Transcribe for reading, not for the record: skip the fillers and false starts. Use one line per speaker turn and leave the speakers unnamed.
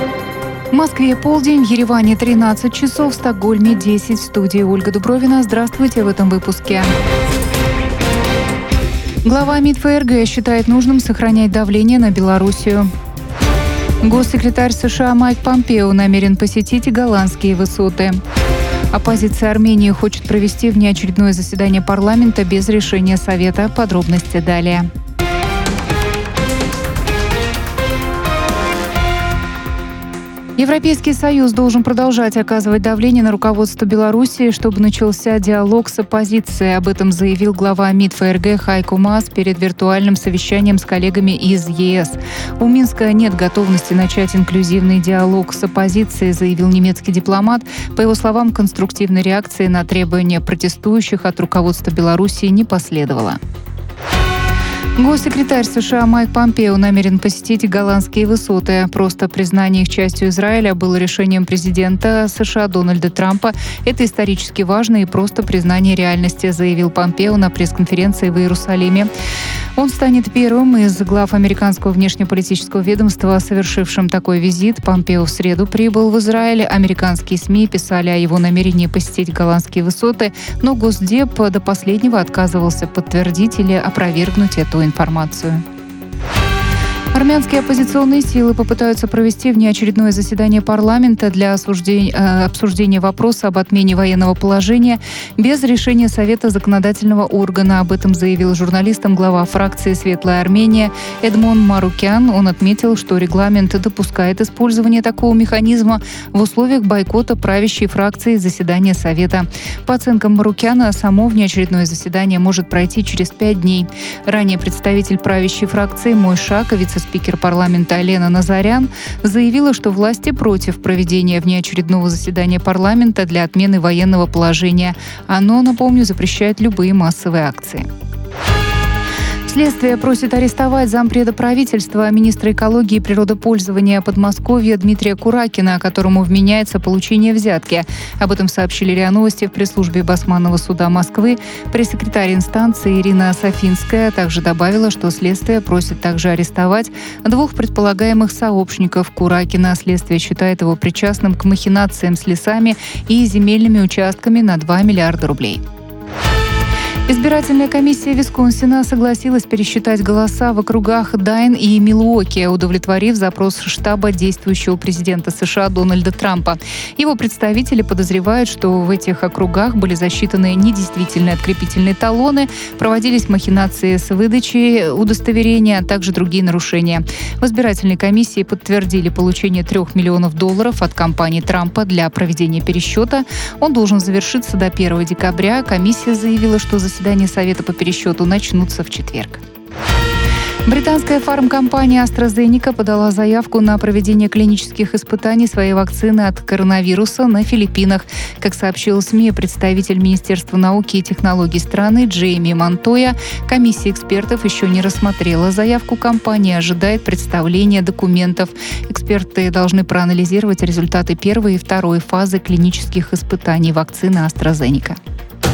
В Москве полдень, в Ереване 13 часов, в Стокгольме 10. В студии Ольга Дубровина. Здравствуйте в этом выпуске. Глава МИД ФРГ считает нужным сохранять давление на Белоруссию. Госсекретарь США Майк Помпео намерен посетить голландские высоты. Оппозиция Армении хочет провести внеочередное заседание парламента без решения Совета. Подробности далее. Европейский Союз должен продолжать оказывать давление на руководство Белоруссии, чтобы начался диалог с оппозицией. Об этом заявил глава МИД ФРГ Хайко Маас перед виртуальным совещанием с коллегами из ЕС. У Минска нет готовности начать инклюзивный диалог с оппозицией, заявил немецкий дипломат. По его словам, конструктивной реакции на требования протестующих от руководства Белоруссии не последовало. Госсекретарь США Майк Помпео намерен посетить голландские высоты. Просто признание их частью Израиля было решением президента США Дональда Трампа. Это исторически важно и просто признание реальности, заявил Помпео на пресс-конференции в Иерусалиме. Он станет первым из глав американского внешнеполитического ведомства, совершившим такой визит. Помпео в среду прибыл в Израиль. Американские СМИ писали о его намерении посетить голландские высоты, но Госдеп до последнего отказывался подтвердить или опровергнуть эту информацию. Армянские оппозиционные силы попытаются провести внеочередное заседание парламента для обсуждения вопроса об отмене военного положения без решения Совета законодательного органа. Об этом заявил журналистам глава фракции «Светлая Армения» Эдмон Марукян. Он отметил, что регламент допускает использование такого механизма в условиях бойкота правящей фракции заседания Совета. По оценкам Марукяна, само внеочередное заседание может пройти через 5 дней. Ранее представитель правящей фракции Мой Шак, вице-спикер парламента Лена Назарян, заявила, что власти против проведения внеочередного заседания парламента для отмены военного положения. Оно, напомню, запрещает любые массовые акции. Следствие просит арестовать зампреда правительства, министра экологии и природопользования Подмосковья Дмитрия Куракина, которому вменяется получение взятки. Об этом сообщили РИА Новости в пресс-службе Басманного суда Москвы. Пресс-секретарь инстанции Ирина Софинская также добавила, что следствие просит также арестовать 2 предполагаемых сообщников Куракина. Следствие считает его причастным к махинациям с лесами и земельными участками на 2 миллиарда рублей. Избирательная комиссия Висконсина согласилась пересчитать голоса в округах Дайн и Милуоки, удовлетворив запрос штаба действующего президента США Дональда Трампа. Его представители подозревают, что в этих округах были засчитаны недействительные открепительные талоны, проводились махинации с выдачей удостоверения, а также другие нарушения. В избирательной комиссии подтвердили получение $3 миллионов от компании Трампа для проведения пересчета. Он должен завершиться до 1 декабря. Комиссия заявила, что заседания Совета по пересчету начнутся в четверг. Британская фармкомпания AstraZeneca подала заявку на проведение клинических испытаний своей вакцины от коронавируса на Филиппинах. Как сообщил СМИ представитель Министерства науки и технологий страны Джейми Монтоя, комиссия экспертов еще не рассмотрела заявку компании, ожидает представления документов. Эксперты должны проанализировать результаты первой и второй фазы клинических испытаний вакцины AstraZeneca.